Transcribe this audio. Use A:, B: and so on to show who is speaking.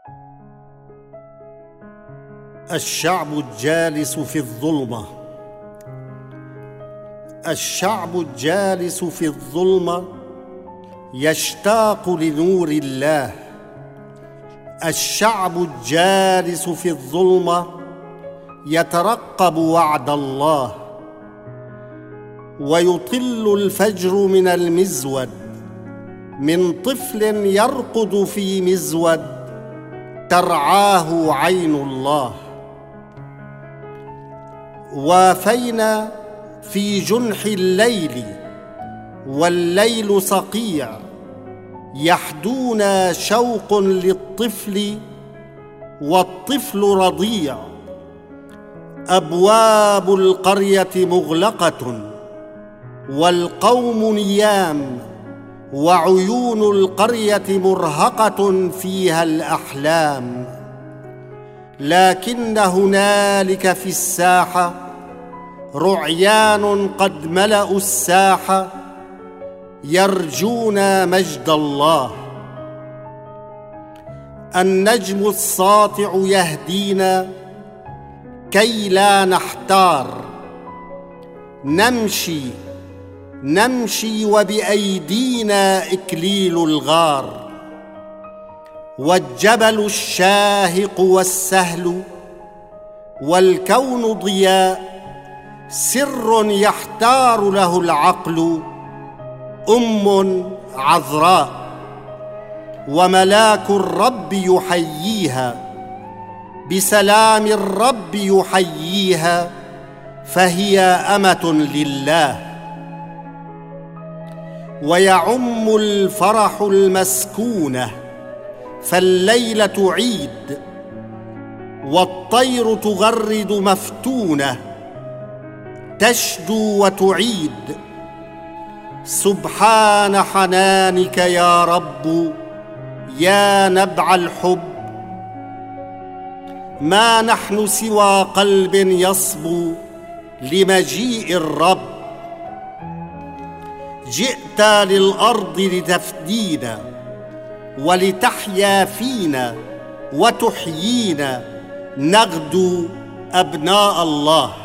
A: الشعب الجالس في الظلمة. الشعب الجالس في الظلمة يشتاق لنور الله. الشعب الجالس في الظلمة يترقب وعد الله. ويطل الفجر من المزود، من طفل يرقد في مزود ترعاه عين الله. وافينا في جنح الليل والليل صقيع، يحدونا شوق للطفل والطفل رضيع. أبواب القرية مغلقة والقوم نيام، وعيون القرية مرهقة فيها الأحلام. لكن هنالك في الساحة رعيان قد ملأوا الساحة، يرجون مجد الله. النجم الساطع يهدينا كي لا نحتار. نمشي وبأيدينا إكليل الغار. والجبل الشاهق والسهل والكون ضياء، سر يحتار له العقل، عذراء. وملاك الرب يحييها، بسلام الرب يحييها، فهي أمة لله. ويعم الفرح المسكونة، فالليلة عيد، والطير تغرد مفتونة، تشدو وتعيد. سبحان حنانك يا رب يا نبع الحب، ما نحن سوى قلب يصبو لمجيء الرب. جئت للأرض لتفدينا ولتحيا فينا وتحيينا، نغدو أبناء الله.